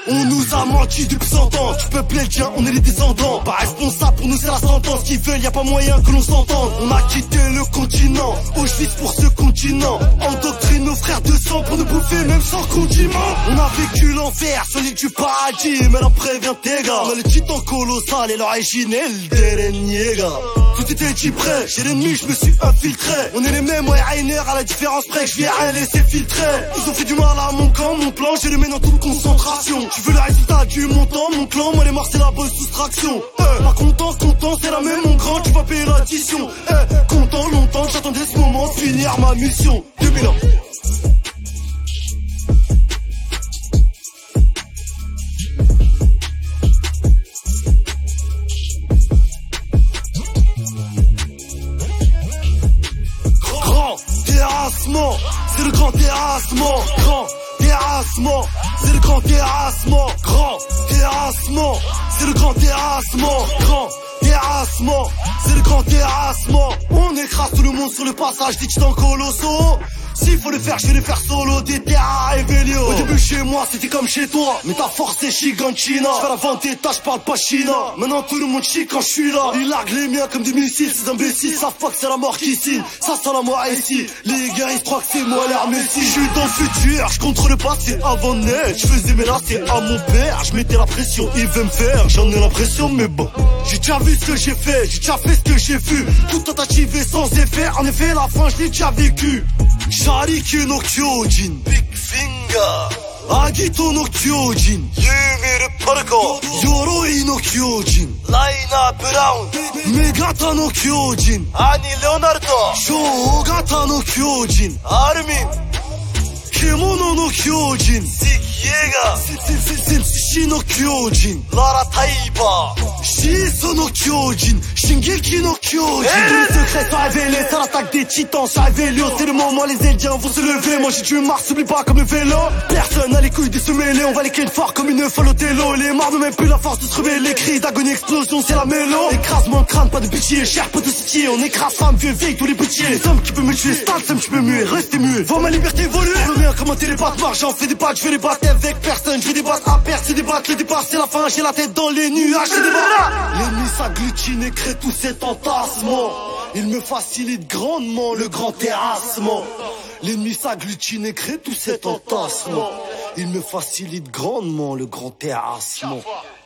On nous a menti depuis 100 ans. Tu peux le tien, on est les descendants. Pas responsable pour nous c'est la sentence. Qui veulent, y a pas moyen que l'on s'entende. On a quitté le continent, Auschwitz pour ce continent. Endoctrine nos frères de sang pour nous bouffer même sans condiment. On a vécu l'enfer sur l'île du paradis, mais là prévient tes gars. On a le titan colossal et l'origine est le dernier gars. Tout était dit prêt, chez l'ennemi je me suis infiltré. On est les mêmes, ouais, Rainer, à la différence près que je vais rien laisser filtrer. Ils ont fait du mal à mon camp, mon plan, je les mets dans toute concentration. Tu veux le résultat du montant, mon clan, moi les morts c'est la bonne soustraction. Pas content, c'est la même mon grand, tu vas payer l'addition. Content, longtemps, j'attendais ce moment de finir ma mission. 2000 ans. C'est le grand terrassement, grand terrassement, c'est le grand terrassement, grand terrassement, c'est le grand terrassement, grand terrassement, c'est le grand terrassement. On écrase tout le monde sur le passage des titans colossaux. S'il faut le faire, je vais le faire solo, des terres et Vélio. Au début chez moi, c'était comme chez toi, mais ta force c'est Chiganchina. Je fais la vendetta, je parle pas chinois. Maintenant tout le monde chie quand je suis là. Ils larguent les miens comme des missiles, ces imbéciles savent pas que c'est la mort qui signe. Ça sent la mort ici, les gars ils croient que c'est moi leur messie. Je suis dans le futur, je contrôle le passé avant de naître. Je faisais mes lacets à mon père, je mettais la pression, il veut me faire, j'en ai l'impression mais bon. J'ai déjà vu ce que j'ai fait, j'ai déjà fait ce que j'ai vu. Toute tentative est sans effet, en effet la fin je l'ai déjà vécu. Shariki no Kyojin, Big Finger, Agito no Kyojin, Yumi le Parko, Yoroi no Kyojin, Laina Brown, Megata no Kyojin, Ani Leonardo, Shogata no Kyojin, Armin, Kemono no Kyojin, Sick Yeager, Senshi no Kyojin, Lara Taiba, Shiso no Kyojin, Shingeki no Kyojin. Tous les secrets sont révélés, c'est l'attaque des titans, c'est révélé. C'est le moment, les Indiens vont se lever. Moi j'ai tué Mars, oublie pas comme le vélo. Personne n'a les couilles de se mêler, on va les clean fort comme une folle au télo. Les morts n'ont même plus la force de se réveiller. Les cris d'agonie, explosion, c'est la mélo. Écrasement de crâne, pas de pitié, cher pas de citier. On écrase femme, vieux, vieille, tous les petits. Les hommes qui peuvent me tuer, stade, ça me tu peux muer, rester muet. Vois ma liberté évoluer. Le mien, comment les battes marche, j'en fais des battes, je vais les battre avec personne. Je vais des battes à perdre, c'est des battes, le départ c'est la fin. J'ai la tête dans les nuages, c'est des battes. L'ennemi s'agglutine et crée tout cet entassement. Il me facilite grandement le grand terrassement. L'ennemi s'agglutine et crée tout cet entassement. Il me facilite grandement le grand terrassement.